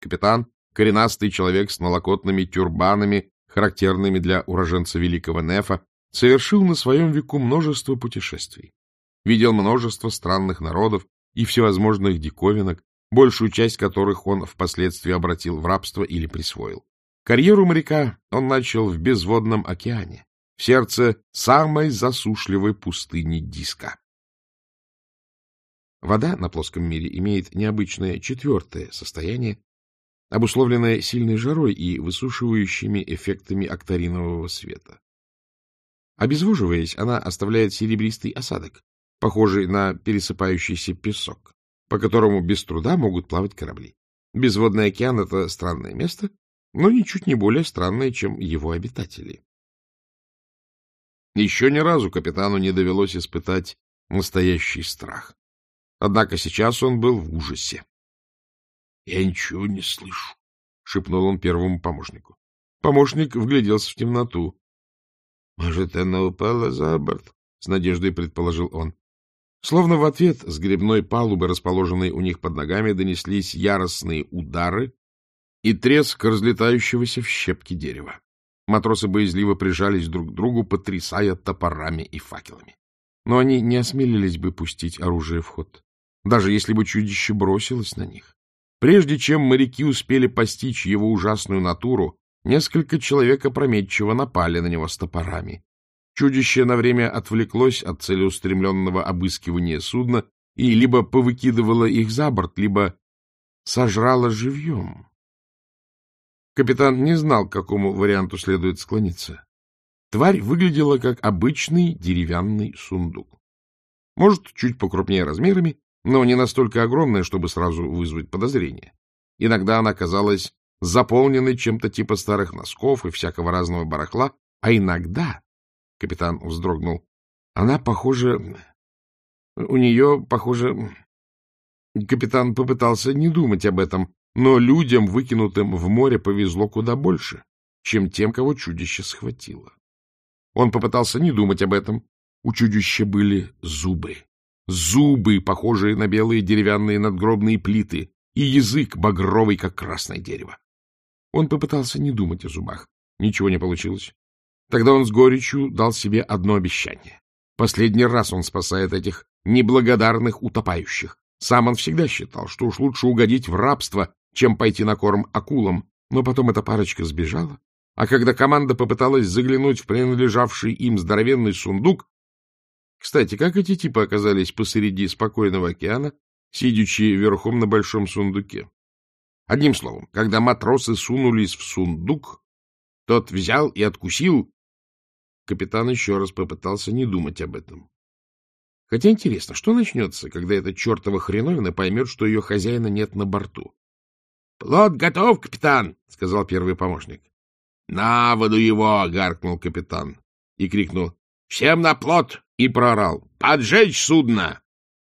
Капитан, коренастый человек с налокотными тюрбанами, характерными для уроженца Великого Нефа, совершил на своем веку множество путешествий. Видел множество странных народов и всевозможных диковинок, большую часть которых он впоследствии обратил в рабство или присвоил. Карьеру моряка он начал в безводном океане, в сердце самой засушливой пустыни Диска. Вода на плоском мире имеет необычное четвертое состояние, обусловленное сильной жарой и высушивающими эффектами акторинового света. Обезвоживаясь, она оставляет серебристый осадок, похожий на пересыпающийся песок, по которому без труда могут плавать корабли. Безводный океан — это странное место, но ничуть не более странное, чем его обитатели. Еще ни разу капитану не довелось испытать настоящий страх. Однако сейчас он был в ужасе. — Я ничего не слышу, — шепнул он первому помощнику. Помощник вгляделся в темноту. — Может, она упала за борт? — с надеждой предположил он. Словно в ответ с гребной палубы, расположенной у них под ногами, донеслись яростные удары и треск разлетающегося в щепки дерева. Матросы боязливо прижались друг к другу, потрясая топорами и факелами. Но они не осмелились бы пустить оружие в ход, даже если бы чудище бросилось на них. Прежде чем моряки успели постичь его ужасную натуру, несколько человек опрометчиво напали на него с топорами. Чудище на время отвлеклось от целеустремленного обыскивания судна и либо повыкидывало их за борт, либо сожрало живьем. Капитан не знал, к какому варианту следует склониться. Тварь выглядела как обычный деревянный сундук. Может, чуть покрупнее размерами, но не настолько огромная, чтобы сразу вызвать подозрение. Иногда она казалась заполненной чем-то типа старых носков и всякого разного барахла, а иногда, капитан вздрогнул, она похожа... У нее, похоже... Капитан попытался не думать об этом, но людям, выкинутым в море, повезло куда больше, чем тем, кого чудище схватило. Он попытался не думать об этом. У чудища были зубы. Зубы, похожие на белые деревянные надгробные плиты, и язык багровый, как красное дерево. Он попытался не думать о зубах. Ничего не получилось. Тогда он с горечью дал себе одно обещание. Последний раз он спасает этих неблагодарных утопающих. Сам он всегда считал, что уж лучше угодить в рабство, чем пойти на корм акулам, но потом эта парочка сбежала, а когда команда попыталась заглянуть в принадлежавший им здоровенный сундук... Кстати, как эти типы оказались посреди спокойного океана, сидячи верхом на большом сундуке? Одним словом, когда матросы сунулись в сундук, тот взял и откусил. Капитан еще раз попытался не думать об этом. Хотя интересно, что начнется, когда эта чертова хреновина поймет, что ее хозяина нет на борту? — Плот готов, капитан, — сказал первый помощник. — На воду его! — гаркнул капитан и крикнул. — Всем на плот! И проорал. — Поджечь судно!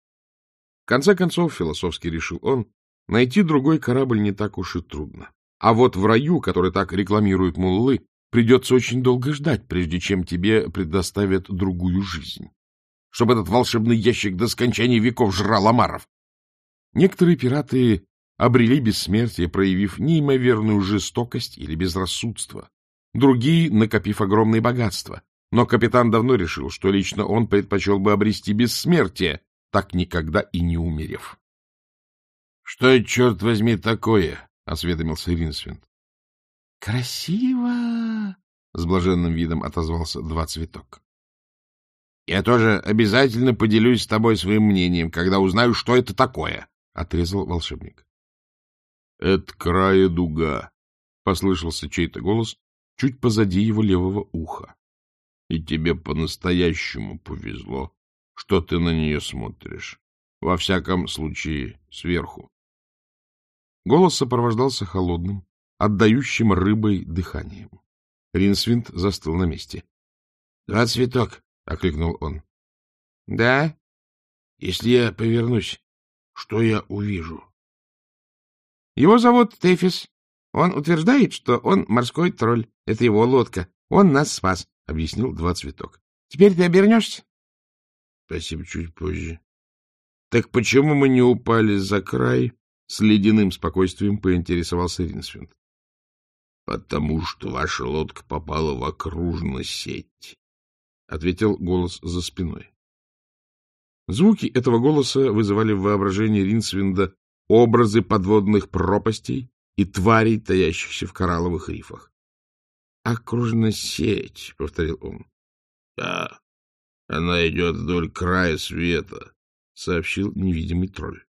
В конце концов, философски решил он, найти другой корабль не так уж и трудно. А вот в раю, который так рекламируют муллы, придется очень долго ждать, прежде чем тебе предоставят другую жизнь. Чтобы этот волшебный ящик до скончания веков жрал омаров. Некоторые пираты обрели бессмертие, проявив неимоверную жестокость или безрассудство. Другие, накопив огромные богатства. Но капитан давно решил, что лично он предпочел бы обрести бессмертие, так никогда и не умерев. — Что это, черт возьми, такое? — осведомился Ринсвинд. — Красиво! — с блаженным видом отозвался Два Цветок. — Я тоже обязательно поделюсь с тобой своим мнением, когда узнаю, что это такое, — отрезал волшебник. — Это края дуга, — послышался чей-то голос чуть позади его левого уха. — И тебе по-настоящему повезло, что ты на нее смотришь. Во всяком случае, сверху. Голос сопровождался холодным, отдающим рыбой дыханием. Ринсвинд застыл на месте. — Два Цветок! — окликнул он. — Да? — Если я повернусь, что я увижу? — Его зовут Тефис. Он утверждает, что он морской тролль. Это его лодка. Он нас спас, — объяснил Два Цветок. — Теперь ты обернешься? — Спасибо, чуть позже. — Так почему мы не упали за край? — С ледяным спокойствием поинтересовался Ринсвинд. — Потому что ваша лодка попала в окружную сеть, — ответил голос за спиной. Звуки этого голоса вызывали в воображении Ринсвинда образы подводных пропастей и тварей, таящихся в коралловых рифах. — Окружная сеть, — повторил он. — Да, она идет вдоль края света, — сообщил невидимый тролль.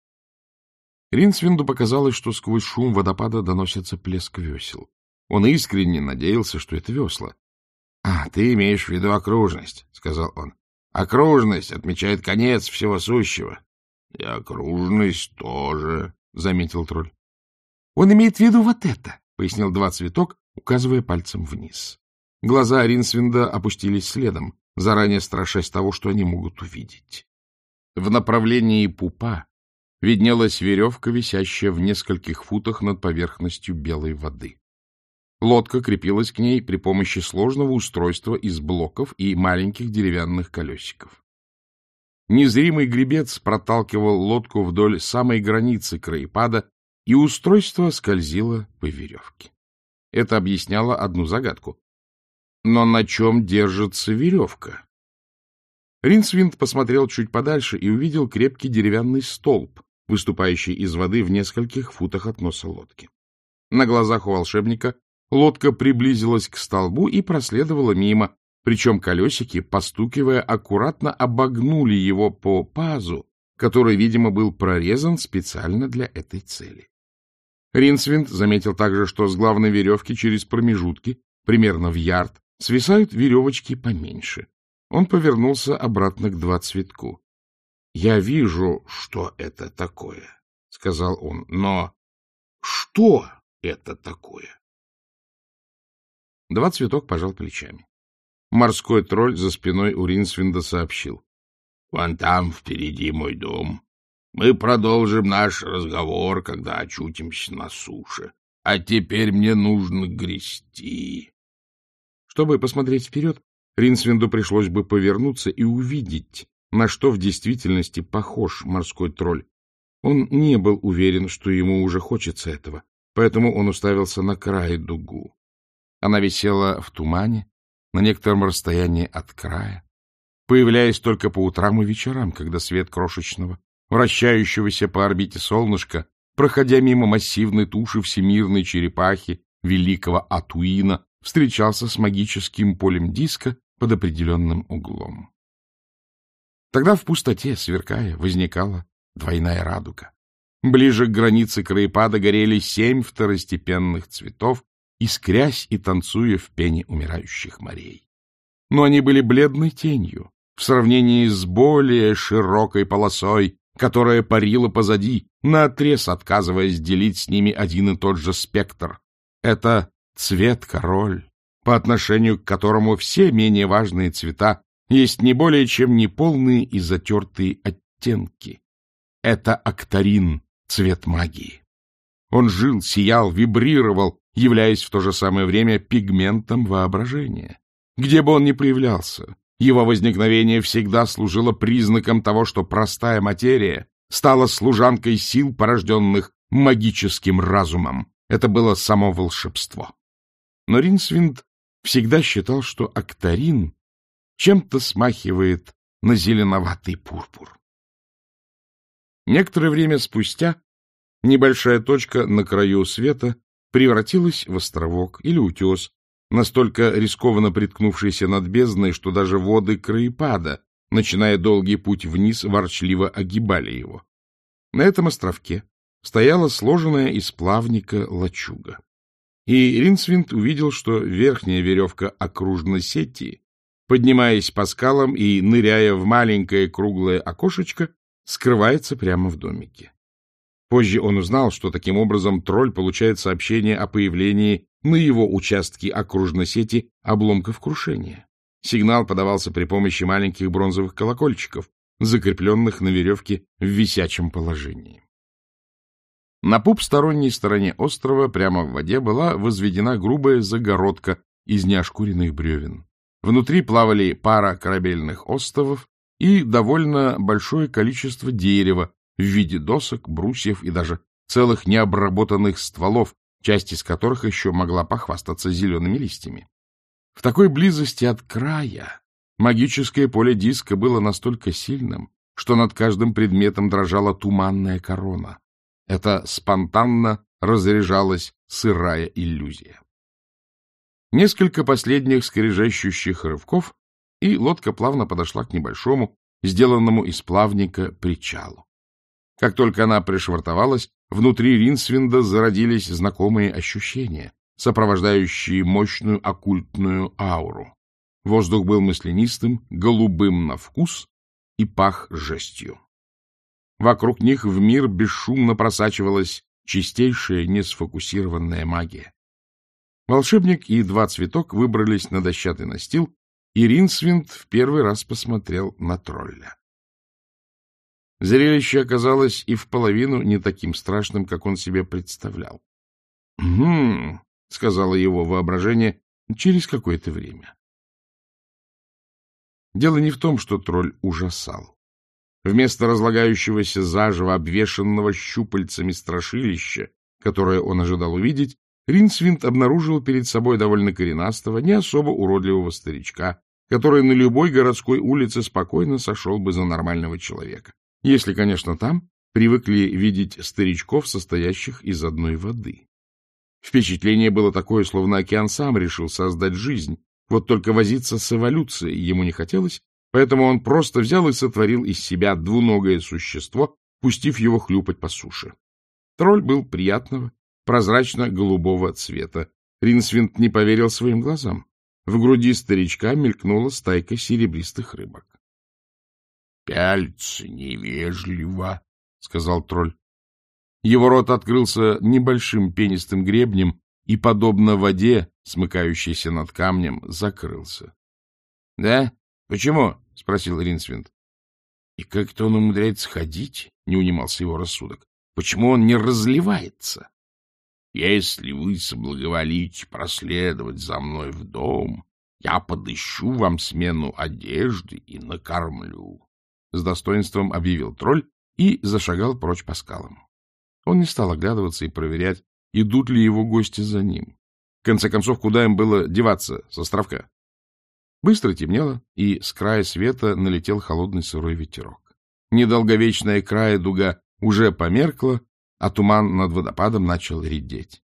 Ринсвинду показалось, что сквозь шум водопада доносится плеск весел. Он искренне надеялся, что это весла. — А, ты имеешь в виду окружность, — сказал он. — Окружность отмечает конец всего сущего. — И окружность тоже, — заметил тролль. — Он имеет в виду вот это, — пояснил Два Цветок, указывая пальцем вниз. Глаза Ринсвинда опустились следом, заранее страшась того, что они могут увидеть. В направлении пупа виднелась веревка, висящая в нескольких футах над поверхностью белой воды. Лодка крепилась к ней при помощи сложного устройства из блоков и маленьких деревянных колесиков. Незримый гребец проталкивал лодку вдоль самой границы краепада, и устройство скользило по веревке. Это объясняло одну загадку. Но на чем держится веревка? Ринсвинд посмотрел чуть подальше и увидел крепкий деревянный столб, выступающий из воды в нескольких футах от носа лодки. На глазах у волшебника лодка приблизилась к столбу и проследовала мимо, причем колесики, постукивая, аккуратно обогнули его по пазу, который, видимо, был прорезан специально для этой цели. Ринсвинд заметил также, что с главной веревки через промежутки, примерно в ярд, свисают веревочки поменьше. Он повернулся обратно к Два Цветку. — Я вижу, что это такое, — сказал он, — но что это такое? Два Цветок пожал плечами. Морской тролль за спиной у Ринсвинда сообщил. — Вон там впереди мой дом. Мы продолжим наш разговор, когда очутимся на суше. А теперь мне нужно грести. Чтобы посмотреть вперед, Ринсвинду пришлось бы повернуться и увидеть, на что в действительности похож морской тролль. Он не был уверен, что ему уже хочется этого, поэтому он уставился на край дугу. Она висела в тумане, на некотором расстоянии от края, появляясь только по утрам и вечерам, когда свет крошечного, вращающегося по орбите солнышка, проходя мимо массивной туши всемирной черепахи великого Атуина, встречался с магическим полем диска под определенным углом. Тогда в пустоте, сверкая, возникала двойная радуга. Ближе к границе краепада горели 7 второстепенных цветов, искрясь и танцуя в пене умирающих морей. Но они были бледной тенью в сравнении с более широкой полосой, которая парила позади, наотрез отказываясь делить с ними один и тот же спектр. Это цвет-король, по отношению к которому все менее важные цвета есть не более чем неполные и затертые оттенки. Это Акторин, цвет магии. Он жил, сиял, вибрировал, являясь в то же самое время пигментом воображения. Где бы он ни появлялся, его возникновение всегда служило признаком того, что простая материя стала служанкой сил, порожденных магическим разумом. Это было само волшебство. Но Ринсвинд всегда считал, что Акторин чем-то смахивает на зеленоватый пурпур. Некоторое время спустя небольшая точка на краю света превратилась в островок или утес, настолько рискованно приткнувшийся над бездной, что даже воды краепада, начиная долгий путь вниз, ворчливо огибали его. На этом островке стояла сложенная из плавника лачуга. И Ринсвинд увидел, что верхняя веревка окружной сети, поднимаясь по скалам и ныряя в маленькое круглое окошечко, скрывается прямо в домике. Позже он узнал, что таким образом тролль получает сообщение о появлении на его участке окружной сети обломков крушения. Сигнал подавался при помощи маленьких бронзовых колокольчиков, закрепленных на веревке в висячем положении. На пупсторонней стороне острова прямо в воде была возведена грубая загородка из неошкуренных бревен. Внутри плавали пара корабельных остовов и довольно большое количество дерева в виде досок, брусьев и даже целых необработанных стволов, часть из которых еще могла похвастаться зелеными листьями. В такой близости от края магическое поле диска было настолько сильным, что над каждым предметом дрожала туманная корона. Это спонтанно разряжалась сырая иллюзия. Несколько последних скрежещущих рывков, и лодка плавно подошла к небольшому, сделанному из плавника, причалу. Как только она пришвартовалась, внутри Ринсвинда зародились знакомые ощущения, сопровождающие мощную оккультную ауру. Воздух был маслянистым, голубым на вкус и пах жестью. Вокруг них в мир бесшумно просачивалась чистейшая несфокусированная магия. Волшебник и два цветок выбрались на дощатый настил, и Ринсвинд в первый раз посмотрел на тролля. Зрелище оказалось и вполовину не таким страшным, как он себе представлял. — сказала его воображение через какое-то время. Дело не в том, что тролль ужасал. Вместо разлагающегося заживо обвешанного щупальцами страшилища, которое он ожидал увидеть, Ринсвинд обнаружил перед собой довольно коренастого, не особо уродливого старичка, который на любой городской улице спокойно сошел бы за нормального человека. Если, конечно, там привыкли видеть старичков, состоящих из одной воды. Впечатление было такое, словно океан сам решил создать жизнь. Вот только возиться с эволюцией ему не хотелось, поэтому он просто взял и сотворил из себя двуногое существо, пустив его хлюпать по суше. Тролль был приятного, прозрачно-голубого цвета. Ринсвинд не поверил своим глазам. В груди старичка мелькнула стайка серебристых рыбок. — Пяльцы невежливо, — сказал тролль. Его рот открылся небольшим пенистым гребнем и, подобно воде, смыкающейся над камнем, закрылся. — Да? Почему? — спросил Ринсвинд. — И как-то он умудряется ходить, — не унимался его рассудок. — Почему он не разливается? — Если вы соблаговолите проследовать за мной в дом, я подыщу вам смену одежды и накормлю, — с достоинством объявил тролль и зашагал прочь по скалам. Он не стал оглядываться и проверять, идут ли его гости за ним. В конце концов, куда им было деваться с островка? Быстро темнело, и с края света налетел холодный сырой ветерок. Недолговечная края дуга уже померкла, а туман над водопадом начал редеть.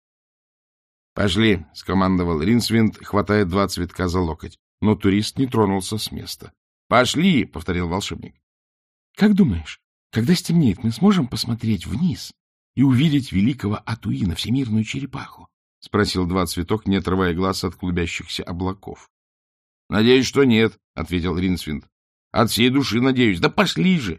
— Пошли, — скомандовал Ринсвинд, хватая два цветка за локоть, но турист не тронулся с места. — Пошли, — повторил волшебник. — Как думаешь, когда стемнеет, мы сможем посмотреть вниз и увидеть великого Атуина, всемирную черепаху? — спросил два цветок, не отрывая глаз от клубящихся облаков. — Надеюсь, что нет, — ответил Ринсвинд. — От всей души надеюсь. Да пошли же!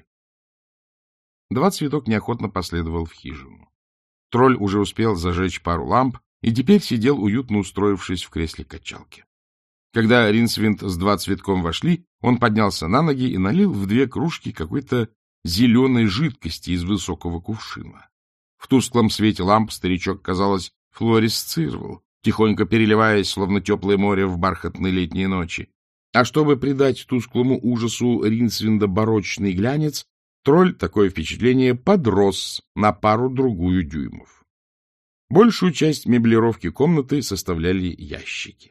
Два цветок неохотно последовал в хижину. Тролль уже успел зажечь пару ламп и теперь сидел, уютно устроившись в кресле качалки. Когда Ринсвинд с два цветком вошли, он поднялся на ноги и налил в две кружки какой-то зеленой жидкости из высокого кувшина. В тусклом свете ламп старичок, казалось, флуоресцировал, тихонько переливаясь, словно теплое море в бархатной летней ночи. А чтобы придать тусклому ужасу Ринсвинда барочный глянец, тролль, такое впечатление, подрос на пару-другую дюймов. Большую часть меблировки комнаты составляли ящики.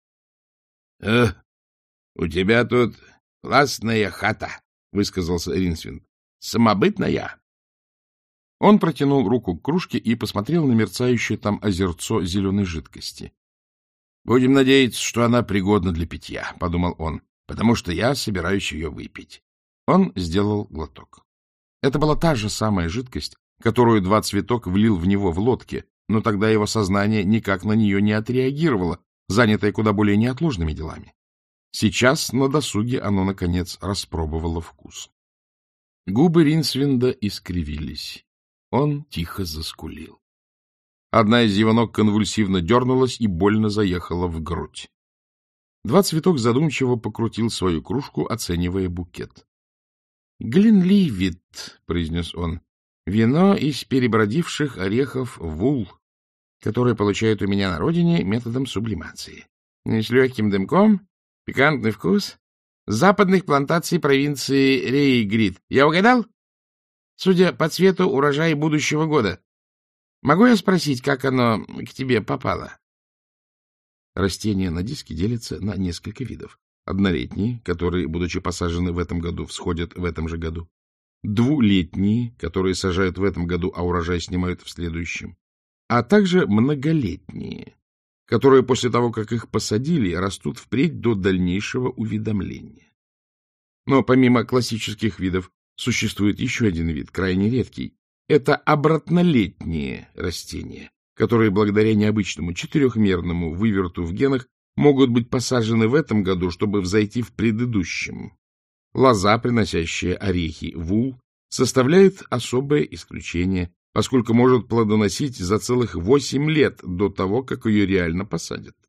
— у тебя тут классная хата, — высказался Ринсвинд. — Самобытная. Он протянул руку к кружке и посмотрел на мерцающее там озерцо зеленой жидкости. — Будем надеяться, что она пригодна для питья, — подумал он, — потому что я собираюсь ее выпить. Он сделал глоток. Это была та же самая жидкость, которую два цветок влил в него в лодке, но тогда его сознание никак на нее не отреагировало, занятое куда более неотложными делами. Сейчас на досуге оно, наконец, распробовало вкус. Губы Ринсвинда искривились. Он тихо заскулил. Одна из его ног конвульсивно дернулась и больно заехала в грудь. Два цветок задумчиво покрутил свою кружку, оценивая букет. — Гленливит, — произнес он, — вино из перебродивших орехов вул, которое получают у меня на родине методом сублимации. С легким дымком, пикантный вкус, с западных плантаций провинции Рейгрид. Я угадал? Судя по цвету, урожай будущего года. Могу я спросить, как оно к тебе попало? Растения на диске делятся на несколько видов. Однолетние, которые, будучи посажены в этом году, всходят в этом же году. Двулетние, которые сажают в этом году, а урожай снимают в следующем. А также многолетние, которые после того, как их посадили, растут впредь до дальнейшего увядомления. Но помимо классических видов существует еще один вид, крайне редкий. Это обратнолетние растения, которые благодаря необычному четырехмерному выверту в генах могут быть посажены в этом году, чтобы взойти в предыдущем. Лоза, приносящая орехи вул, составляет особое исключение, поскольку может плодоносить за целых 8 лет до того, как ее реально посадят.